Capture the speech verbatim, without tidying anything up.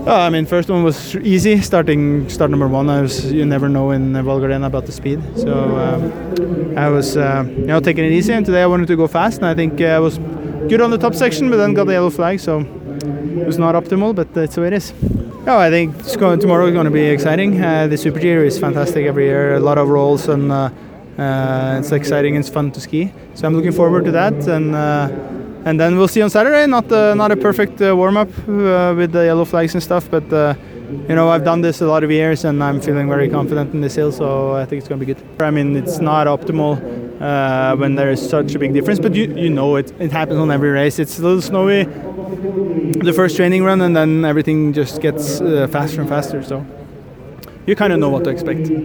Oh, I mean, first one was easy. Starting start number one, I was you never know in Val Gardena about the speed. So um, I was uh, you know taking it easy. And today I wanted to go fast, and I think uh, I was good on the top section, but then got the yellow flag. So it was not optimal, but that's the way it is. Oh, I think it's going, tomorrow is going to be exciting. Uh, the Super G is fantastic every year. A lot of rolls, and uh, uh, it's exciting and it's fun to ski. So I'm looking forward to that. And. Uh, And then we'll see on Saturday. Not uh, not a perfect uh, warm-up uh, with the yellow flags and stuff, but uh, you know I've done this a lot of years, and I'm feeling very confident in this hill. So I think it's going to be good. I mean, it's not optimal uh, when there is such a big difference, but you you know it it happens on every race. It's a little snowy the first training run, and then everything just gets uh, faster and faster. So you kind of know what to expect.